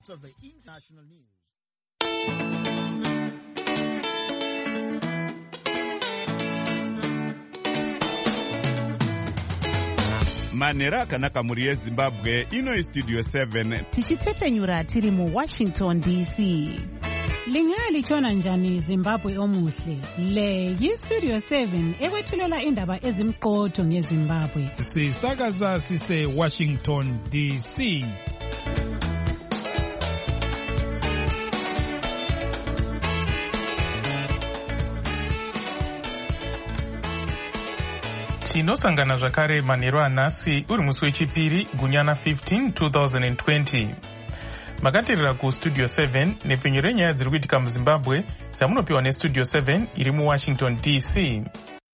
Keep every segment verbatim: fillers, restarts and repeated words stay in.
Of the international news. Manera akanaka muri yeZimbabwe ino studio seven tichitefenyura tiri mu Washington D C. Lingali chona njani Zimbabwe omuhle. Le yi Studio seven ekwethulela indaba ezimqotho ngeZimbabwe. Sisakaza sise Washington D C. Tinosangana zvakare manheru anhasi uri musi wechipiri gunyana fifteen twenty twenty. Makateerera ku Studio seven nepfenyuro renyaya dziri kuitika muZimbabwe dzamunopiwa neStudio seven iri muWashington D C.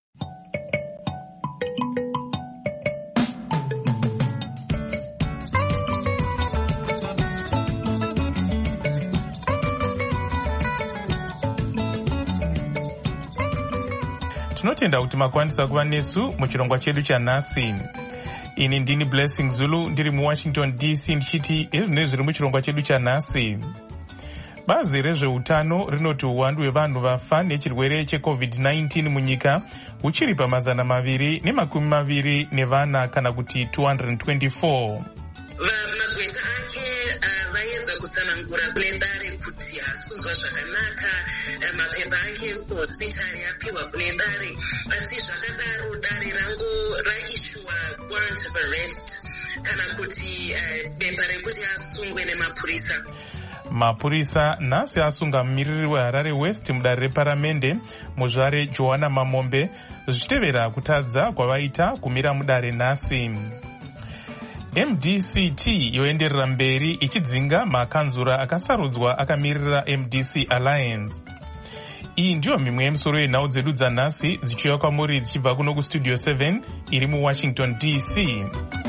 Tinotenda kuti makwanisa kuva nesu muchirongwa chedu chanhasi. Ini ndini Blessing Zulu ndiri muWashington D C ndichiti ezvino zviri muchirongwa chedu chanhasi. Bazi rezveutano rinoti uwandu hwevanhu vafa nechirwere checovid nineteen munyika uchiri pamazana maviri nemakumi maviri nevana kana kuti two hundred twenty-four. Magweta ake vaedza kutsanangura kune dare kuti hasi kunzwa zvakanaka, mapepa ake kuhospitari apiwa kune dare, asi zvakadaro dare rangu raishuwa warrant of arrest kana kuti bepa rekuti asungwe nemapurisa. Mapurisa nhasi asunga mumiriri weHarare West mudare reparamende muzvare Joanna Mamombe zvichitevera kutadza kwavaita kumira mudare nhasi. M D C T yoenderera mberi ichidzinga makanzura akasarudzwa akamirira M D C Alliance. Iyi ndiyo mimwe yemisoro yenhau dzedu dzanhasi dzichiuya kwamuri dzichibva kuno kuStudio seven iri muWashington D C.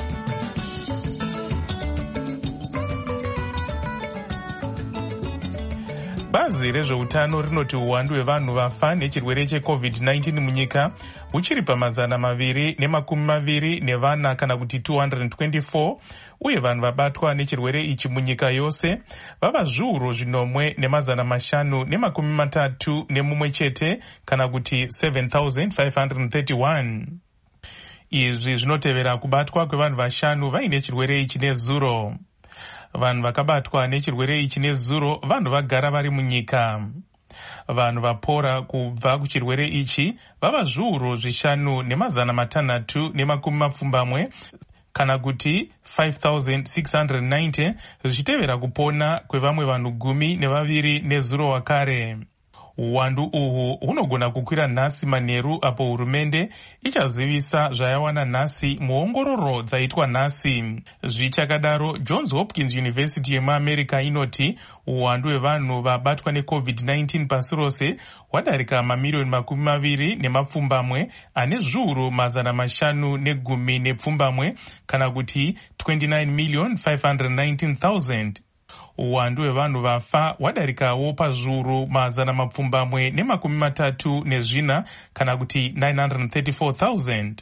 Bazi rezveutano rinoti uwandu hwevanhu vafa nechirwere checovid nineteen munyika uchiri pamazana maviri nemakumi maviri nevana kana kuti two hundred twenty-four, uye vanhu vabatwa nechirwere ichi munyika yose vava zviuru zvinomwe nemazana mashanu nemakumi matatu nemumwe chete kana kuti seven thousand five hundred thirty-one. Izvi zvinotevera kubatwa kwevanhu vashanu vaine chirwere ichi nezuro. Vanhu vakabatwa nechirwere ichi nezuro vanhu vagara vari munyika. Vanhu vapora kubva kuchirwere ichi vava zviuru zvishanu nemazana matanhatu nemakumi mapfumbamwe kana kuti five thousand six hundred ninety, zvichitevera kupona kwevamwe vanhu gumi nevaviri nezuro wakare. Uwandu uhu hunogona kukwira nhasi manheru apo hurumende ichazivisa zvayawana nhasi muongororo dzaitwa nhasi. Zvichakadaro, Johns Hopkins University yemuAmerica inoti uwandu hwevanhu vabatwa necovid nineteen pasi rose hwadarika mamiliyoni makumi maviri nemapfumbamwe ane zviuru mazana mashanu negumi nepfumbamwe kana kuti twenty-nine million five hundred nineteen thousand. Uwandu hwevanhu vafa hwadarikawo pazviuru mazana mapfumbamwe nemakumi matatu nezvina kana kuti nine hundred thirty-four thousand.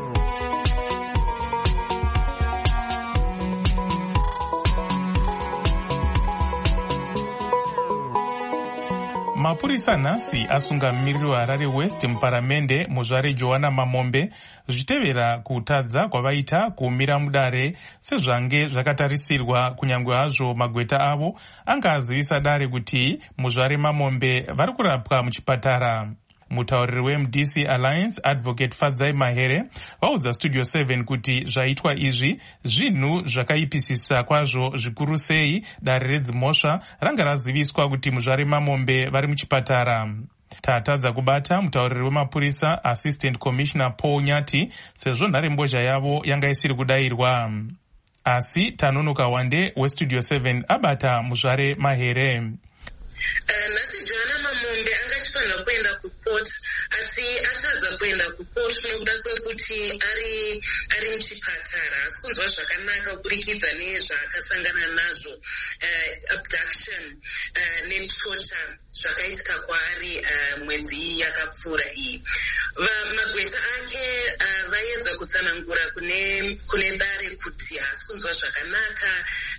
Mapurisa nhasi asunga mumiriri weHarare West muparamende muzvare Joanna Mamombe zvichitevera kutadza kwavaita kuumira mudare sezvange zvakatarisirwa, kunyangwe hazvo magweta avo anga azivisa dare kuti muzvare Mamombe vari kurapwa muchipatara. Mutauriri weM D C Alliance Advocate Fadzai Mahere vaudza Studio seven kuti zvaitwa izvi zvinhu zvakaipisisa kwazvo, zvikuru sei dare redzimhosva ranga raziviswa kuti muzvare Mamombe vari muchipatara. Tatadza kubata mutauriri wemapurisa Assistant Commissioner Paul Nyati sezvo nharembozha yavo yanga isiri kudayirwa. Asi Tanonoka Wande weStudio seven abata muzvare Mahere. Nhasi Joanna Mamombe angachifanira kuenda kuport, asi atadza kuenda kuport nokuda kwekuti ari ari muchipatara, asi kunzwa zvakanaka kuburikidza nezvaakasangana nazvo, uh, abduction uh, netorture zvakaitika kwaari uh, mwedzi iyi yakapfuura iyi. Magweta ake uh, vaedza kutsanangura kune kune dare kuti hasi kunzwa zvakanaka,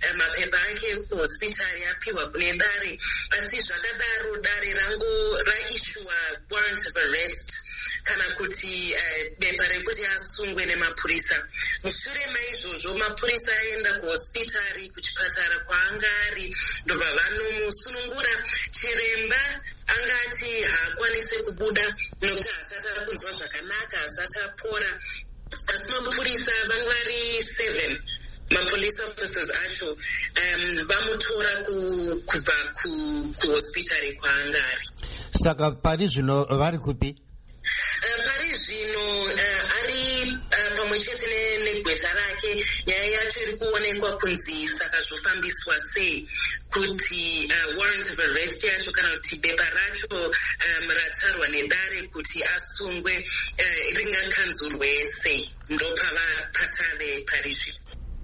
mapepa ake kuhospitari apiwa kune dare, asi zvakadaro dare rangu raishuwa warrant of arrest kana kuti uh, bepa rekuti asungwe nemapurisa. Mushure maizvozvo mapurisa aenda kuhospitari kuchipatara kwaanga ari ndobva vanomusunungura. Chiremba angati haakwanise kubuda nokuti hasati akunzwa zvakanaka, hasati apora, asi mapurisa vanga vari seven mapolice officers acho um, vamutora ku, kubva kuhospitari kwaanga ari. Saka pari zvino vari kupi? Uh, pari zvino uh, ari uh, pamwe chete negweta rake. Nyaya yacho iri kuonekwa kunzi saka zvofambiswa sei, kuti uh, warrant of arrest yacho kana kuti bepa racho um, ratarwa nedare kuti asungwe uh, ringakanzurwe sei, ndopava patave pari zvino.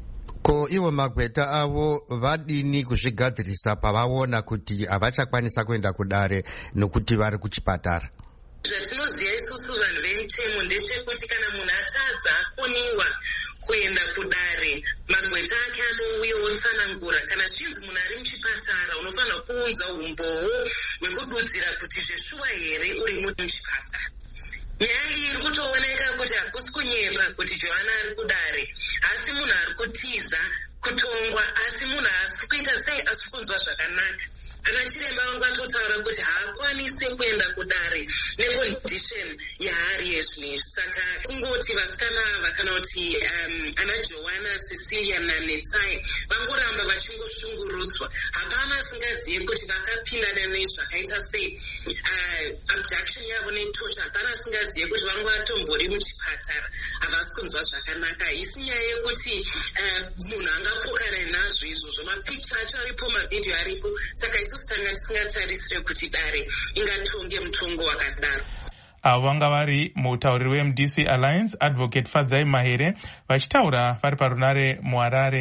Ko ivo magweta avo vadini kuzvigadzirisa pavaona kuti havachakwanisa kuenda kudare nokuti vari kuchipatara? Zvatinoziva isusu vanhu vemutemo ndechekuti kana munhu atadza akoniwa kuenda kudare, magweta ake anouya otsanangura. Kana zvinzi munhu ari muchipatara, unofanira kuunza umbowo hwekududzira kuti zveshuwa here uri muchipatara. Nyaya iyi iri kutooneka kuti hakusi kunyepa kuti Joana ari kudare, asi munhu ari kutiza kutongwa, asi munhu asi kuita sei asi kunzwa zvakanaka. Ana chiremba vangu vatotaura kuti haakwanise kuenda kudare nekondisheni yaari yezvinezvi. Saka kungoti vasikana ava kana kuti um, ana Joana, Cecilia naNetsai vangoramba vachingoshungurudzwa. Hapana asingazive kuti vakapindana nezvakaita sei uh, abduction yavo netosha. Hapana asingazive kuti vanga vatombori muchipatara, havasi kunzwa zvakanaka. Isi nyaya yekuti uh, munhu angapokana nazvo izvozvo. Mapicha acho aripo, mavhidhiyo aripo. Saka isu tanga tisingatarisire kuti dare ingatonge mutongo wakadaro. Avo vanga vari mutauriri weM D C Alliance Advocate Fadzai Mahere vachitaura vari parunare muHarare.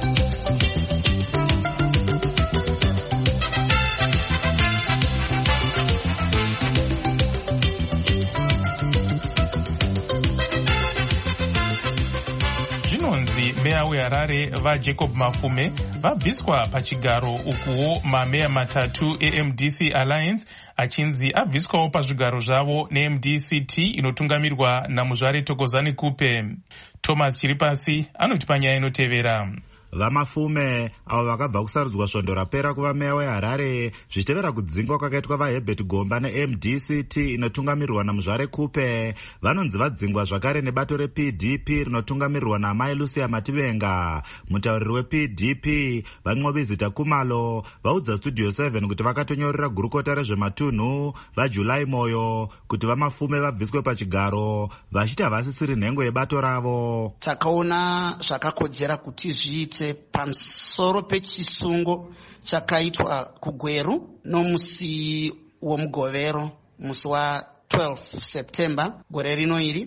Zvinonzi meya weHarare vaJacob Mafume vabviswa pachigaro, ukuwo mameya matatu eM D C Alliance achinzi abviswawo pazvigaro zvavo neM D C T inotungamirwa naMuzvare Thokozani Kupe. Thomas Chiripasi anoti panyaya inotevera. VaMafume avo vakabva kusarudzwa svondo rapera kuva meya weHarare zvichitevera kudzingwa kwakaitwa vaHerbert Gomba neM D C T inotungamirirwa naMuzvare Kupe, vanonzi vadzingwa zvakare nebato reP D P rinotungamirirwa naamai Lucia Mativenga. Mutauriri weP D P vaNcobi Zita Kumalo vaudza Studio seven kuti vakatonyorera gurukota rezvematunhu vaJulai Moyo kuti vaMafume vabviswe pachigaro vachiti havasisiri nhengo yebato ravo. Takaona zvakakodzera kuti zviite pamusoro pechisungo chakaitwa kuGweru nomusi womugovero, musi wa twelve September gore rino iri.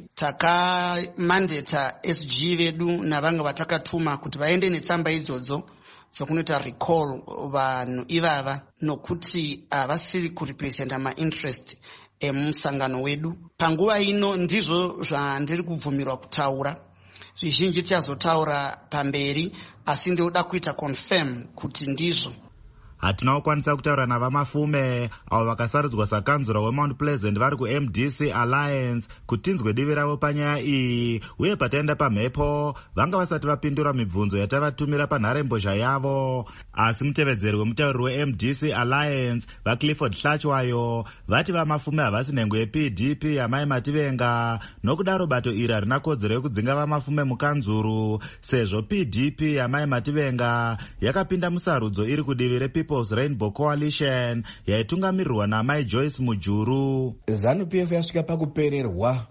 Takamandeta S G vedu navanga vatakatuma kuti vaende netsamba idzodzo dzokunoita recall vanhu ivava, nokuti havasiri kurepresenta mainterest emusangano wedu. Panguva ino ndizvo zvandiri kubvumirwa kutaura. Zvizhinji tichazotaura pamberi, asi ndoda kuita confirm kuti ndizvo. Hatina kukwanisa kutaura navaMafume avo vakasarudzwa sakanzura weMount Pleasant vari kuM D C Alliance kuti tinzwe divi ravo panyaya iyi, uye pataenda pamhepo vanga vasati vapindura mibvunzo yatavatumira panharembozha yavo. Asi mutevedzeri wemutauriri weM D C Alliance vaClifford Hlachwayo vati vaMafume havasi nhengo yeP D P yamai Mativenga, nokudaro bato iri harina kodzero yekudzinga vaMafume mukanzuru sezvo P D P yamai Mativenga yakapinda musarudzo iri kudivi reP People's Rainbow Coalition yaitungamirirwa naamai Joyce Mujuru. ZANU P F yasvika pakupererwa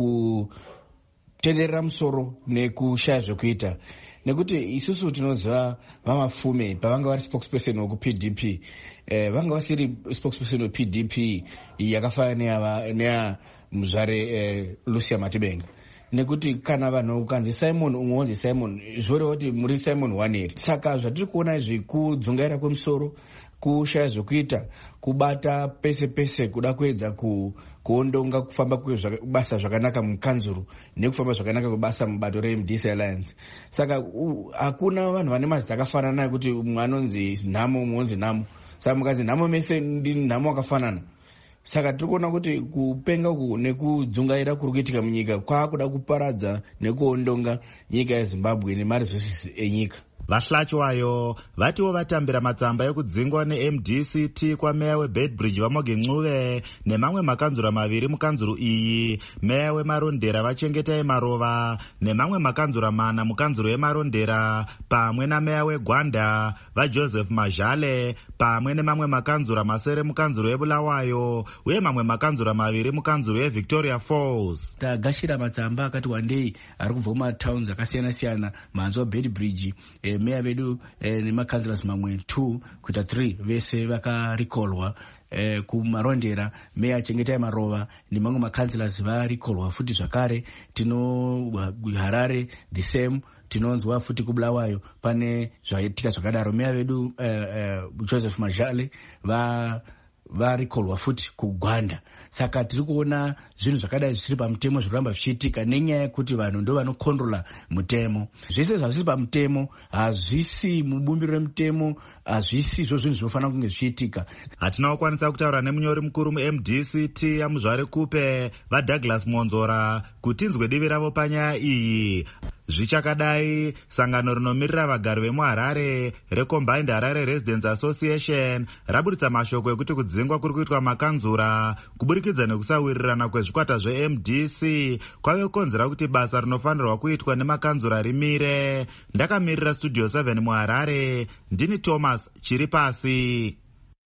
pakutenderera musoro nekushaya zvekuita, nekuti isusu tinoziva vaMafume pavanga vari spokesperson wekuP D P eh, vanga vasiri spokesperson weP D P yakafanana neya Muzvare eh, Lucia Mativenga. nekuti kana vanhu ukanzi Simon umwe unzi Simon zvoreva kuti muri Simon one here. Saka zvatiri kuona izvi kudzungaira kwemusoro, kushaya zvokuita, kubata pese pese, kuda kuedza ku kuondonga kufamba kwebasa zvakanaka mukanzuru nekufamba zvakanaka kwebasa mubato reM D C Alliance. Saka hakuna vanhu vane mazita akafanana ekuti umwe anonzi nhamo umwe unzi nhamo. Saka mukanzi nhamo mese ndi nhamo akafanana. Saka tiri kuona kuti kupenga uku nekudzungaira kuri kuitika munyika kwaakuda kuparadza nekuondonga nyika yeZimbabwe nemaresources enyika. Vahlachiwayo vatiwo vatambira matsamba ekudzingwa neM D C T kwameya weBedbridge Vamoge Ncube nemamwe makanzura maviri mukanzuru iyi, meya weMarondera Vachengetai Marova nemamwe makanzura mana mukanzuru yeMarondera, pamwe nameya weGwanda vaJoseph Majale, pamwe nemamwe makanzura masere mukanzuru yeBulawayo uye mamwe makanzura maviri mukanzuru yeVictoria Falls. Tagashira matsamba akati wandei ari kubva kumatowns akasiyana siyana, manzi waBedbridge, e, meya vedu e, nemakanzulars mamwe two kuita three vese vakarikolwa. E, kumarondera meya Chengetai Marova nemamwe makanzulars varikolwa futi zvakare. Tino Harare the same, tinonzwa futi kuBulawayo pane zvaitika zvakadaro. Meya vedu uh, uh, Joseph Majale va varikolwa futi kuGwanda. Saka tiri kuona zvinhu zvakadai zvisiri pamutemo zviramba zvichiitika nenyaya yekuti vanhu ndo vanokondrola mutemo. Zvese zvazvisi pamutemo hazvisi mubumbiro remutemo, hazvisi izvo zvinhu zvinofanira kunge zvichiitika. Hatina kukwanisa kutaura nemunyori mukuru muM D C T yaMuzvare Kupe vaDouglas Monzora kuti inzwe divi ravo panyaya iyi. Zvichakadai, sangano rinomirira vagari vemuHarare reCombined Harare Residents Association raburitsa mashoko ekuti kudzingwa kuri kuitwa makanzura kuburikidza nekusawirirana kwezvikwata zveM D C kwave konzera kuti basa rinofanirwa kuitwa nemakanzura rimire. Ndakamirira Studio seven muHarare, ndini Thomas Chiripasi.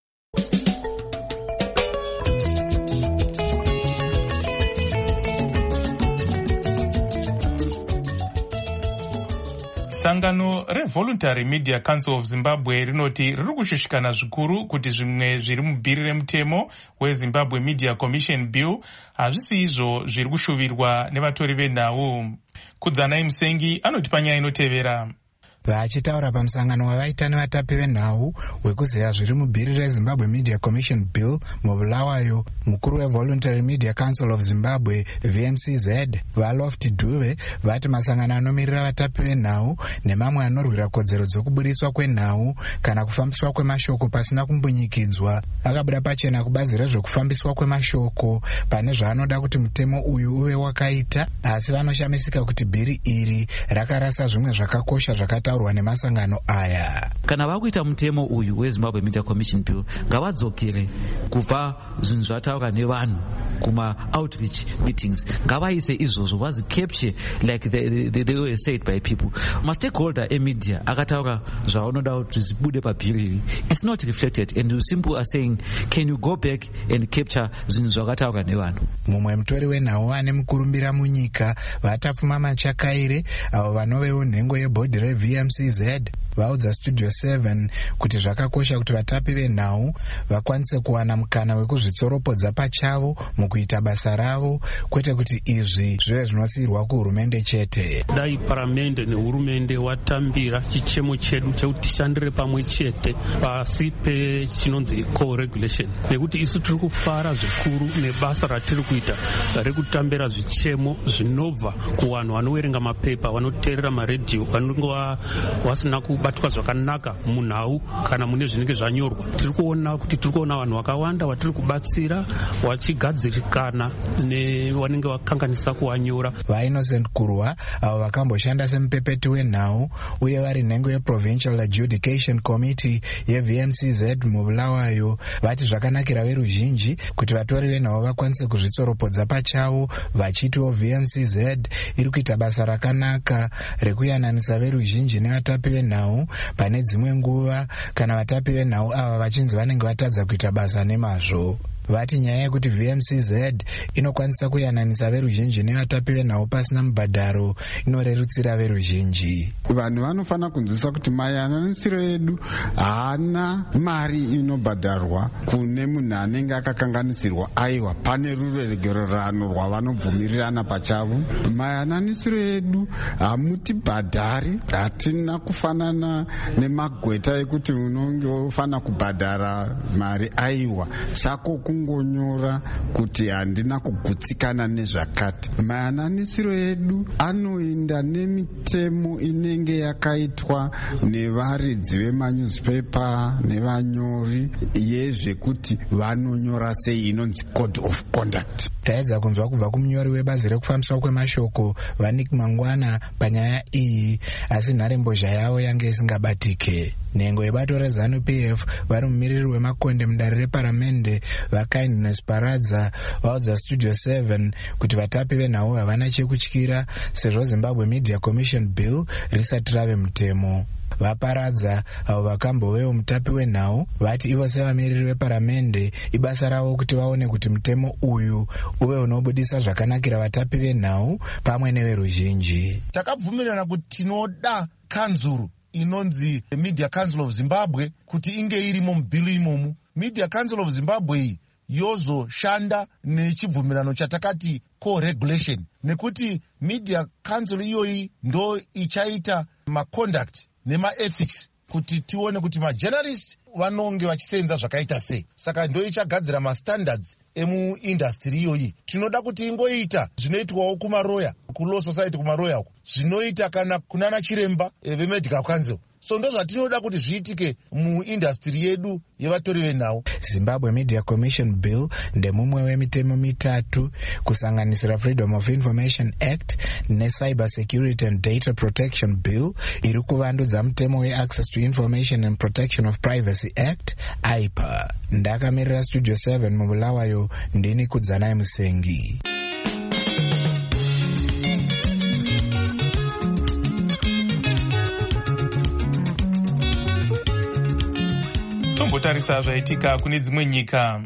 Sangano reVoluntary Media Council of Zimbabwe rinoti riri kushushikana zvikuru kuti zvimwe zviri mubhiri remutemo weZimbabwe Media Commission Bill hazvisi izvo zviri kushuvirwa nevatori venhau. Kudzanai Musengi anoti panyaya inotevera. Vachitaura pamusangano wavaita nevatapi venhau wekuzeya zviri mubhiri reZimbabwe Media Commission Bill muBulawayo, mukuru weVoluntary Media Council of Zimbabwe V M C Z vaLoft Duve vati masangano anomirira vatapi venhau nemamwe anorwira kodzero dzokubudiswa kwenhau kana kufambiswa kwemashoko pasina kumbunyikidzwa akabuda pachena kubazi rezvokufambiswa kwemashoko pane zvaanoda kuti mutemo uyu uve wakaita, asi vanoshamisika kuti bhiri iri rakarasa zvimwe zvakakosha zvakataurwa nemasangano aya. Kana vakuita mutemo uyu weZimbabwe Media Commission Bill ngavadzokere kubva zvinhu zvataurwa nevanhu kuma outreach meetings, ngavaise izvozvo vazi capture like they, they, they were said by people. Mastakeholder emedia akataura zvavanoda kuti zvibude pabhiri. It's not reflected and you simple are saying can you go back and capture zvinhu zvakataurwa nevanhu. Mumwe mutori wenhau ane mukurumbira munyika vatapfuma Machakaire avo vanovewo nhengo yebhodhi reV M C Z vaudza Studio seven kuti zvakakosha kuti vatapi venhau vakwanise kuwana mukana wekuzvitsoropodza pachavo mukuita basa ravo, kwete kuti izvi zvive zvinosiyirwa kuhurumende chete. Dai paramende nehurumende watambira chichemo chedu chekuti tishandire pamwe chete pasi pechinonzi co-regulation, nekuti isu tiri kufara zvikuru nebasa ratiri kuita rekutambira zvichemo zvinobva kuvanhu vanowerenga mapepa, vanoteerera maredhiyo, vanonga vasina kubatwa zvakanaka munhau kana mune zvinenge zvanyorwa. Tiri kuona kuti tiri kuona vanhu vakawanda vatiri kubatsira vachigadzirikana nevanenge vakanganisa kuwanyora. VaInnocent Kurwa avo vakamboshanda semupepeti wenhau uye vari nhengo yeProvincial Adjudication Committee yeV M C Z muBulawayo vati zvakanakira veruzhinji kuti vatori venhau vakwanise kuzvitsoropodza pachavo, vachitiwo V M C Z iri kuita basa rakanaka rekuyananisa veruzhinji nevatapi venhau pane dzimwe nguva kana vatapi venhau ava vachinzi vanenge vatadza kuita basa nemazvo. vati nyaya yekuti V M C Z inokwanisa kuyananisa veruzhinji nevatapi venhau pasina mubhadharo inorerutsira veruzhinji. Vanhu vanofanira kunzwisisa kuti mayananisiro edu haana mari inobhadharwa kune munhu anenge akakanganisirwa. Aiwa, pane ruregererano rwavanobvumirirana pachavo. Mayananisiro edu hamutibhadhari, hatina kufanana nemagweta ekuti unonge ufana kubhadhara mari. Aiwa, chako kungonyora kuti handina kugutsikana nezvakati. Mayananisiro edu anoenda nemitemo inenge yakaitwa nevaridzi vemanewspaper nevanyori yezvekuti vanonyora sei, inonzi code of conduct. Taedza kunzwa kubva kumunyori webazi rekufambiswa kwemashoko Vanik Mangwana panyaya iyi, asi nharembozha yavo yange isingabatike. Nhengo yebato reZANU P F vari mumiriri wemakonde mudare reparamende vaKindness Paradza vaudza Studio seven kuti vatapi venhau havana chekutyira sezvo Zimbabwe Media Commission Bill risati rave mutemo. Vaparadza avo vakambovewo mutapi wenhau vati ivo sevamiriri veparamende ibasa ravo kuti vaone kuti mutemo uyu uve unobudisa zvakanakira vatapi venhau pamwe neveruzhinji. Takabvumirana kuti tinoda kanzuru inonzi Media Council of Zimbabwe kuti inge irimo mubhili imomu. Media Council of Zimbabwe iyi yozoshanda nechibvumirano chatakati co-regulation, nekuti Media Council iyoyi ndo ichaita maconduct nema-ethics kuti tione kuti majournalists vanonge vachisenza zvakaita sei. Saka ndo ichagadzira mastandards emuindustry iyoyi. Tinoda kuti ingoita zvinoitwawo kumaroya, kuLaw Society kumaroya uko, zvinoita kana kunana chiremba veMedical Council. So ndo zvatinoda kuti zviitike muindustry yedu yevatori venhau. Zimbabwe Media Commission Bill ndemumwe wemitemo mitatu kusanganisira Freedom of Information Act neCyber Security and Data Protection Bill iri kuvandudza mutemo weAccess to Information and Protection of Privacy Act I P A. Ndakamirira Studio seven mubulawayo, ndini Kudzanai Musengi. Tombotarisa zvaitika kune dzimwe nyika.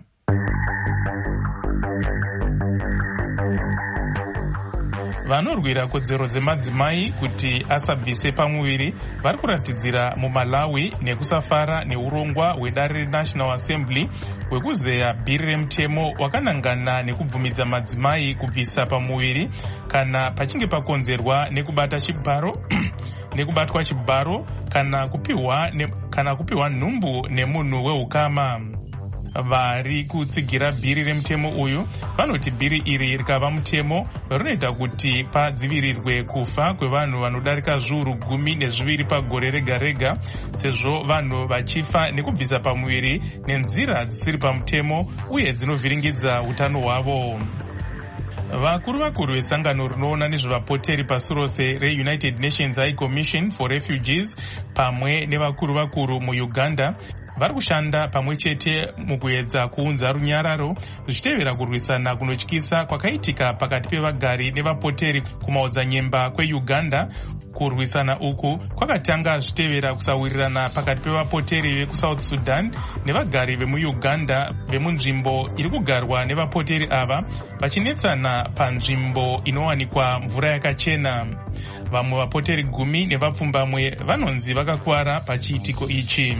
Vanorwira kodzero dzemadzimai kuti asabvise pamuviri vari kuratidzira muMalawi nekusafara neurongwa hwedare reNational Assembly hwekuzeya bhiri remutemo wakanangana nekubvumidza madzimai kubvisa pamuviri kana pachinge pakonzerwa nekubata chibharo nekubatwa chibharo kana kupiwa ne, kana kupiwa nhumbu nemunhu weukama. Vari kutsigira bhiri remutemo uyu vanoti bhiri iri rikava mutemo rinoita kuti padzivirirwe kufa kwevanhu vanodarika zviuru gumi nezviviri pagore rega rega, sezvo vanhu vachifa nekubvisa pamuviri nenzira dzisiri pamutemo uye dzinovhiringidza utano hwavo. Vakuru vakuru vesangano rinoona nezvevapoteri pasi rose reUnited Nations High Commission for Refugees pamwe nevakuru vakuru muUganda vari kushanda pamwe chete mukuedza kuunza runyararo zvichitevera kurwisana kunotyisa kwakaitika pakati pevagari nevapoteri kumaodzanyemba kweUganda. Kurwisana uku kwakatanga zvitevera kusawirirana pakati pevapoteri vekuSouth Sudan nevagari vemuUganda vemunzvimbo iri kugarwa nevapoteri ava vachinetsana panzvimbo inowanikwa mvura yakachena. Vamwe vapoteri gumi nevapfumbamwe vanonzi vakakwara pachiitiko ichi.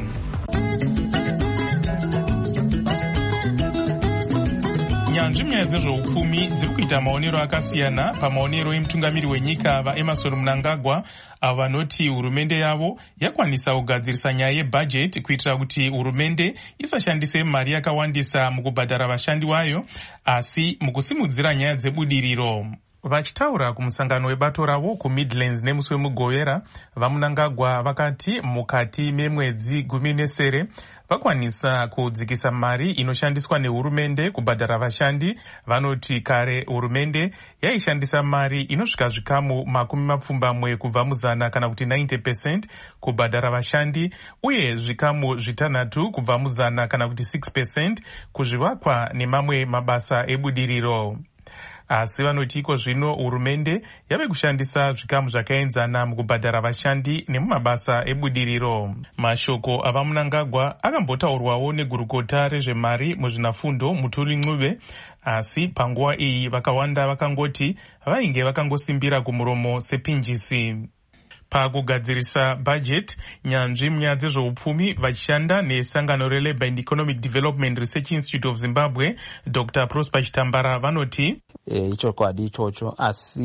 Nyanzvi munyaya dzezveupfumi dziri kuita maonero akasiyana pamaonero emutungamiri wenyika vaEmerson Mnangagwa avo vanoti hurumende yavo yakwanisa kugadzirisa nyaya yebhajeti kuitira kuti hurumende isashandise mari yakawandisa mukubhadhara vashandi vayo asi mukusimudzira nyaya dzebudiriro. Vachitaura kumusangano webato ravo kuMidlands nemusi wemugovera, vaMnangagwa vakati mukati memwedzi gumi nesere vakwanisa kudzikisa mari inoshandiswa nehurumende kubhadhara vashandi. Vanoti kare hurumende yaishandisa mari inosvika zvikamu makumi mapfumbamwe kubva muzana kana kuti ninety percent kubhadhara vashandi uye zvikamu zvitanhatu kubva muzana kana kuti six percent kuzvivakwa nemamwe mabasa ebudiriro. asi vanoti iko zvino hurumende yave kushandisa zvikamu zvakaenzana mukubhadhara vashandi nemumabasa ebudiriro. Mashoko ava Mnangagwa akambotaurwawo negurukota rezvemari muzvinafundo Mutuli Ncube, asi panguva iyi vakawanda vakangoti vainge vakangosimbira kumuromo sepinjisi. Pakugadzirisa budget, nyanzvi munyaya dzezveupfumi vachishanda nesangano reLabour and Economic Development Research Institute of Zimbabwe, Doctor Prosper Chitambara vanoti ichokwadi ichocho,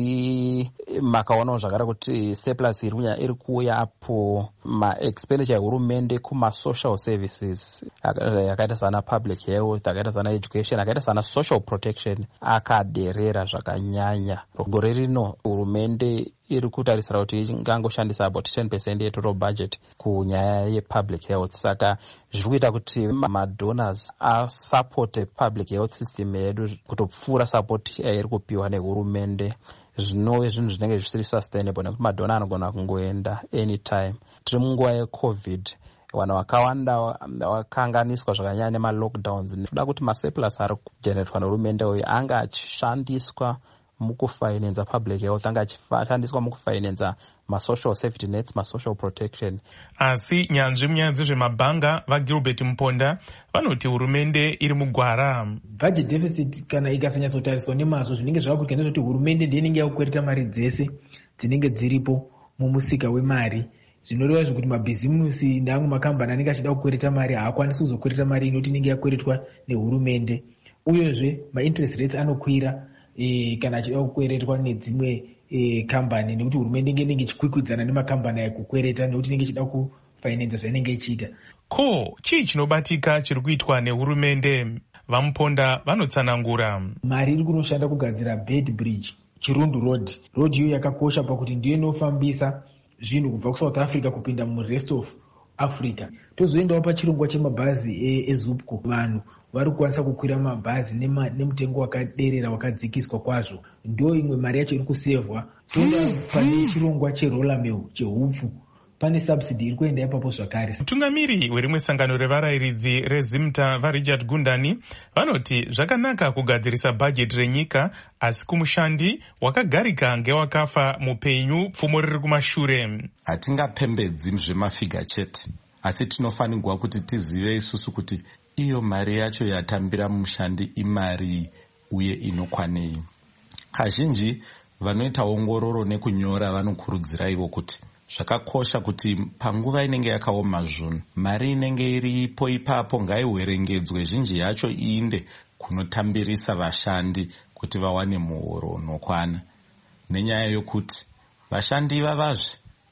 asi makaonawo zvakare kuti surplus iri kuuya apo ma-expenditure ehurumende kuma-social services akaita sana public health, akaita sana education, akaita sana social protection akaderera zvakanyanya. Gore rino hurumende iri kutarisira kuti ingangoshandisa about ten percent yetotal budget kunyaya yepublic health. Saka zviri kuita kuti madonors asupport public health system yedu kutopfuura support iri kupiwa nehurumende. Zvinove zvinhu zvinenge zvisiri sustainable nekuti madona anogona kungoenda anytime. Tiri munguva yecovid, vanhu vakawanda vakanganiswa zvakanyanya nemalockdowns. Toda kuti masurplus ari kugeneratwa nehurumende uyu anga achishandiswa mukufinanza public health, anga achishandiswa mukufinanza ma-social safety nets, ma-social protection. Asi nyanzvi munyaya dzezvemabhanga vaGilbert Mponda vanoti hurumende iri mugwara. Budget deficit kana ikasanyatsotariswa nemazvo zvinenge zvavakuitika ndezvekuti hurumende ndiyo inenge yakukwereta mari dzese dzinenge dziripo mumusika wemari. Zvinoreva zvekuti mabhizimusi neamwe makambani anenge achida kukwereta mari haakwanisi kuzokwereta mari inoti inenge yakweretwa nehurumende. Uyezve ma-interest rates anokwira e, kana achida kukweretwa nedzimwe e, kambani, nekuti hurumende inenge ichikwikwidzana nemakambani aya kukwereta nekuti inenge ichida kufinanza zvainenge ichiita. Ko chii chinobatika chiri kuitwa nehurumende? VaMuponda vanotsanangura. Mari iri kunoshanda kugadzira Bed Bridge, Chirundu Road. Road iyo yakakosha pakuti ndiyo inofambisa zvinhu kubva kuSouth Africa kupinda murest of Africa. Tozoendawo pachirongwa chemabhazi eZupco. Vanhu vari kukwanisa kukwira mabhazi nemutengo wakaderera wakadzikiswa kwazvo. Ndio imwe mari yacho iri kusevhwa. Toenda pane chirongwa cheRollamill chehupfu, pane subsidy iri kuenda ipapo zvakare. Mutungamiri werimwe sangano revarairidzi reZimta vaRichard Gundani vanoti zvakanaka kugadzirisa bhajeti renyika, asi kumushandi wakagarika ngewakafa mupenyu pfumo riri kumashure. Hatingapembedzi zvemafiga chete, asi tinofanirwa kuti tizive isusu kuti iyo mari yacho yatambira mushandi imari uye inokwanei. Kazhinji vanoita ongororo nekunyora vanokurudzira ivo kuti zvakakosha kuti panguva inenge yakaoma zvunhu, mari inenge iripo ipapo ngaiwerengedzwe zhinji yacho iinde kunotambirisa vashandi kuti vawane muhoro unokwana. Nenyaya yokuti vashandi vavazve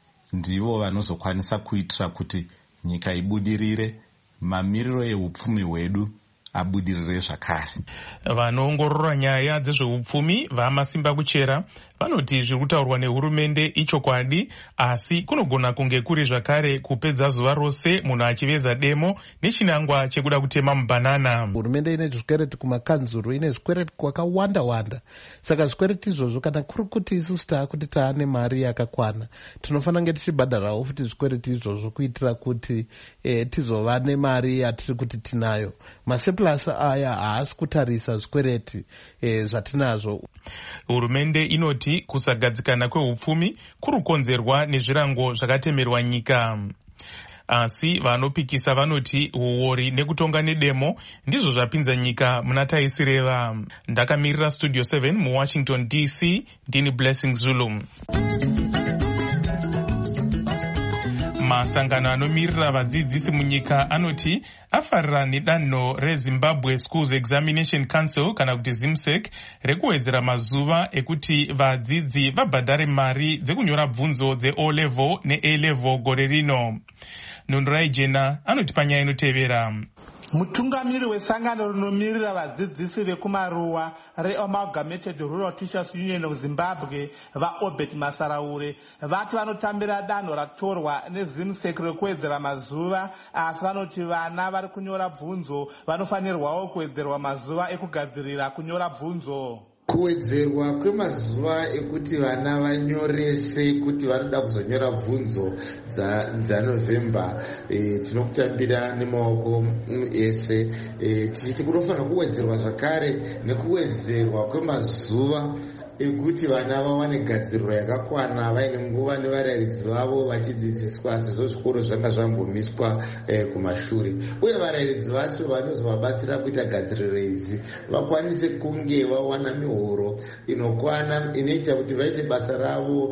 ndivo vanozokwanisa kuitira kuti nyika ibudirire, mamiriro ehupfumi hwedu abudirire zvakare. Vanoongorora nyaya dzezveupfumi vaMasimba Kuchera vanoti zviri kutaurwa nehurumende ichokwadi, asi kunogona kunge kuri zvakare kupedza zuva rose munhu achiveza demo nechinangwa chekuda kutema mubanana. Hurumende ine zvikwereti kumakanzuru, ine zvikwereti kwakawanda wanda. Saka zvikwereti izvozvo kana kuri kuti isusu taakuti taane mari yakakwana, tinofanira kunge tichibhadharawo futi zvikwereti izvozvo kuitira kuti eh, tizova nemari yatiri kuti tinayo. Masurplus aya haasi kutarisa zvikwereti eh, zvatinazvo. Hurumende inoti kusagadzikana kwehupfumi kuri kukonzerwa nezvirango zvakatemerwa nyika. Asi vanopikisa vanoti huori nekutonga nedemo ndizvo zvapinza nyika muna taisireva. Ndakamirira Studio seven muWashington D C, ndini Blessing Zulu. Masangano anomirira vadzidzisi munyika anoti afarira nedanho reZimbabwe Schools Examination Council kana kuti ZIMSEC rekuwedzera mazuva ekuti vadzidzi vabhadhare mari dzekunyora bvunzo dzeO level neA level gore rino. Nundurai Jena anoti panyaya inotevera. Mutungamiri wesangano rinomirira vadzidzisi vekumaruwa reAmalgamated Rural Teachers Union of Zimbabwe vaObert Masaraure vati vanotambira danho ratorwa neZIMSEC rekuwedzera mazuva, asi vanoti vana vari kunyora bvunzo vanofanirwawo kuwedzerwa mazuva ekugadzirira kunyora bvunzo. kuwedzerwa kwemazuva ekuti vana vanyorese kuti vanoda kuzonyora bvunzo dzanovhemba e, tinokutambira nemaoko ese e, tichiti kunofanira kuwedzerwa zvakare nekuwedzerwa kwemazuva ekuti vana vawane gadziriro yakakwana vaine nguva nevarairidzi vavo vachidzidziswa sezvo zvikoro zvanga zvambomiswa eh, kumashure uye varairidzi vacho vanozovabatsira kuita gadziriro idzi vakwanise kunge vawana mihoro inokwana inoita kuti vaite basa ravo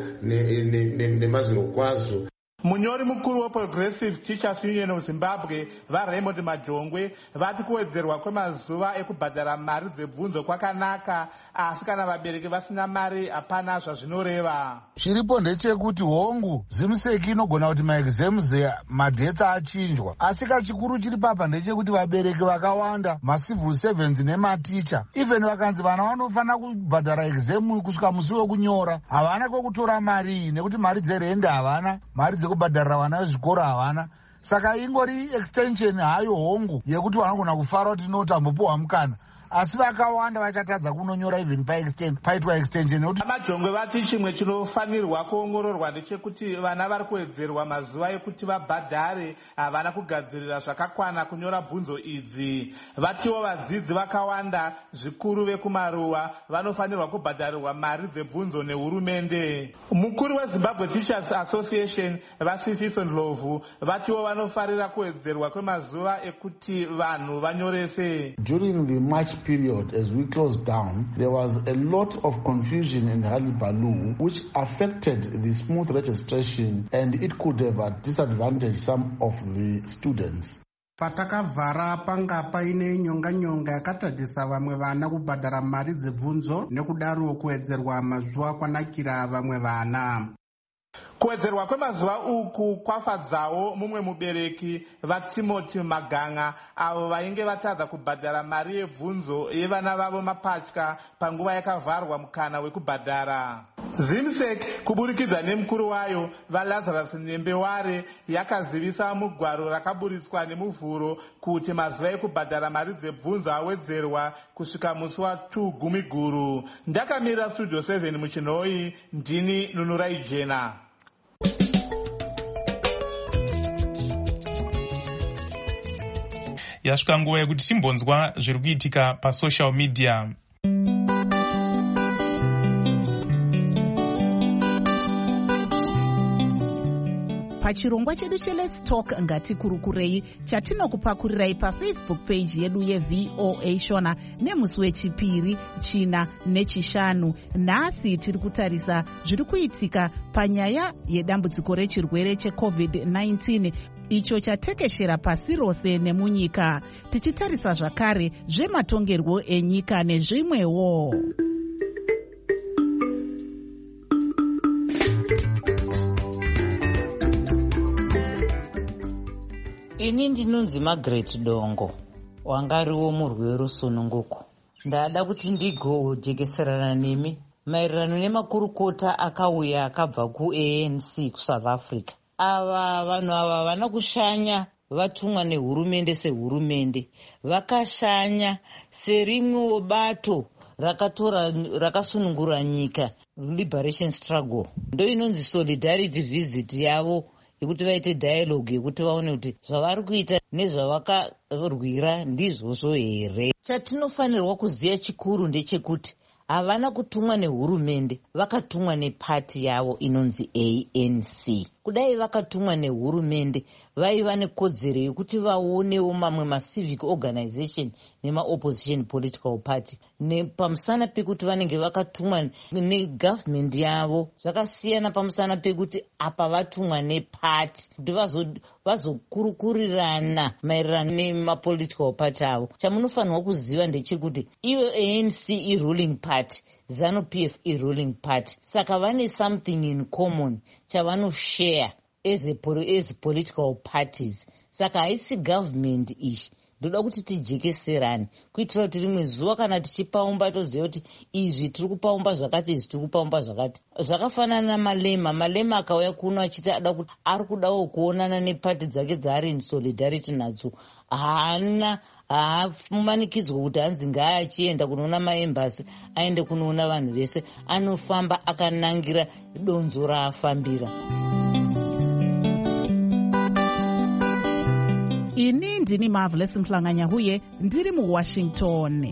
nemazviro ne, ne, ne kwazvo. Munyori mukuru weProgressive Teachers Union of Zimbabwe vaRaymond Majongwe vati kuwedzerwa kwemazuva ekubhadhara mari dzebvunzo kwakanaka, asi kana vabereki vasina mari hapana zvazvinoreva. Chiripo ndechekuti hongu zimuseki inogona kuti maexams madhetsa achinjwa, asi kachikuru chiri papa ndechekuti vabereki vakawanda, macivil servants nematicha, even vakanzi vana vanofanira kubhadhara exam kusvika musi wekunyora, havana kwekutora mari nekuti mari dzerende havana, mari dzeku kubhadharira vana vezvikoro havana. Saka ingori extension hayo hongu yekuti vanogona kufara kuti notambopuwa mukana, asi vakawanda vachatadza kunonyora even paitwa extension nekuti Majongwe vati chimwe chinofanirwa kuongororwa ndechekuti vana vari kuwedzerwa mazuva ekuti vabhadhare havana kugadzirira zvakakwana kunyora bvunzo idzi. Vatiwo vadzidzi vakawanda zvikuru vekumaruwa vanofanirwa kubhadharirwa mari dzebvunzo nehurumende. Mukuru weZimbabwe Teachers Association vaSifiso Ndlovu vatiwo vanofarira kuwedzerwa kwemazuva ekuti vanhu vanyorese. During the March period, as we closed down, there was a lot of confusion in Halibalu, which affected the smooth registration, and it could have disadvantaged some of the students. Patakavhara panga paine nyonga-nyonga yakatadzisa vamwe vana kubhadhara mari dzebvunzo nekudaro kuwedzerwa mazuva kwanakira vamwe vana. Kuwedzerwa kwemazuva uku kwafadzawo mumwe mubereki vaTimothy Maganga avo vainge vatadza kubhadhara mari yebvunzo yevana vavo mapatya panguva yakavharwa mukana wekubhadhara. Zimsek kuburikidza nemukuru wayo vaLazarus Nembeware yakazivisa mugwaro rakaburitswa nemuvhuro kuti mazuva ekubhadhara mari dzebvunzo awedzerwa kusvika musi wa2 Gumiguru. Ndakamirira Studio seven muchinhoi, ndini Nunurai Jena. Yasvika nguva yekuti timbonzwa zviri kuitika pasocial media. Pachirongwa chedu cheLet's Talk ngatikurukurei chatinokupakurirai paFacebook page yedu yeV O A Shona nemusi wechipiri, china nechishanu. Nhasi tiri kutarisa zviri kuitika panyaya yedambudziko rechirwere cheCovid nineteen icho chatekeshera pasi rose nemunyika, tichitarisa zvakare zvematongerwo enyika nezvimwewo. Ini ndinonzi Margaret Dongo, wangariwo murwi werusununguko. Ndada kuti ndigojekeserana nemi maererano nemakurukota akauya akabva kuA N C kuSouth Africa. Ava vanhu ava vana kushanya vatumwa nehurumende sehurumende, vakashanya serimwewo bato rakatora rakasunungura nyika, liberation struggle. Ndo inonzi solidarity visit yavo yekuti vaite dialogue yekuti vaone kuti zvavari kuita nezvavakarwira ndizvozvo here. Chatinofanirwa kuziva chikuru ndechekuti havana kutumwa nehurumende, vakatumwa nepati yavo inonzi A N C. Kudai vakatumwa nehurumende vaiva nekodzero yekuti vaonewo mamwe macivic organization nemaopposition political party. Nepamusana pekuti vanenge vakatumwa negovernment yavo, zvakasiyana pamusana pekuti apa vatumwa nepati kuti vazokurukurirana maererano nemapolitical party avo. Chamunofanirwa kuziva ndechekuti iyo A N C i-ruling party, ZANU P F i-ruling party, saka vane something in common chavanoshare as, a, as political parties. Saka haisi government ishi. Ndoda kuti tijekeserane kuitira kuti rimwe zuva kana tichipaumba toziva kuti izvi tiri kupaumba zvakati, izvi tiri kupaumba zvakati. Zvakafanana namalema. Malema akauya kuno achiti ada kuti ari kudawo kuonana nepati dzake dzaari in solidarity nadzo. Haana haafumanikidzwa kuti hanzi ngaaya achienda kunoona maembasi aende kunoona vanhu vese. Anofamba akanangira donzo raafambira. Ini ndini Marvelous Mhlanga-Nyahuye ndiri muWashington.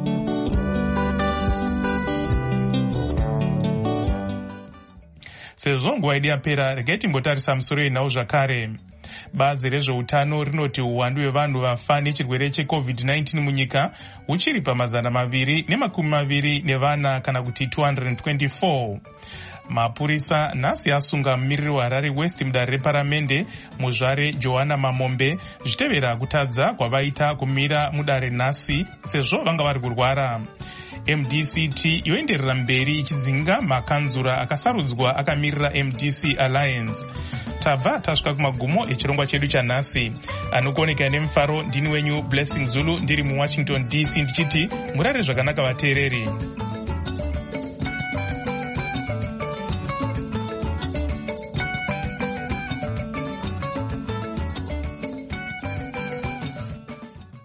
Sezvo nguva yedu yapera, regai timbotarisa musoro inawo zvakare. Bazi rezveutano rinoti uwandu hwevanhu vafa nechirwere checovid nineteen munyika huchiri pamazana maviri nemakumi maviri nevana kana kuti two hundred twenty-four. Mapurisa nhasi asunga mumiriri weHarare West mudare reparamende muzvare Johanna Mamombe zvichitevera kutadza kwavaita kumira mudare nhasi sezvo vanga vari kurwara. M D C T yoenderera mberi ichidzinga makanzura akasarudzwa akamirira M D C Alliance. Tabva tasvika kumagumo echirongwa chedu chanhasi. Anokuoneka nemufaro ndini wenyu Blessing Zulu ndiri muWashington D C ndichiti murare zvakanaka vateereri.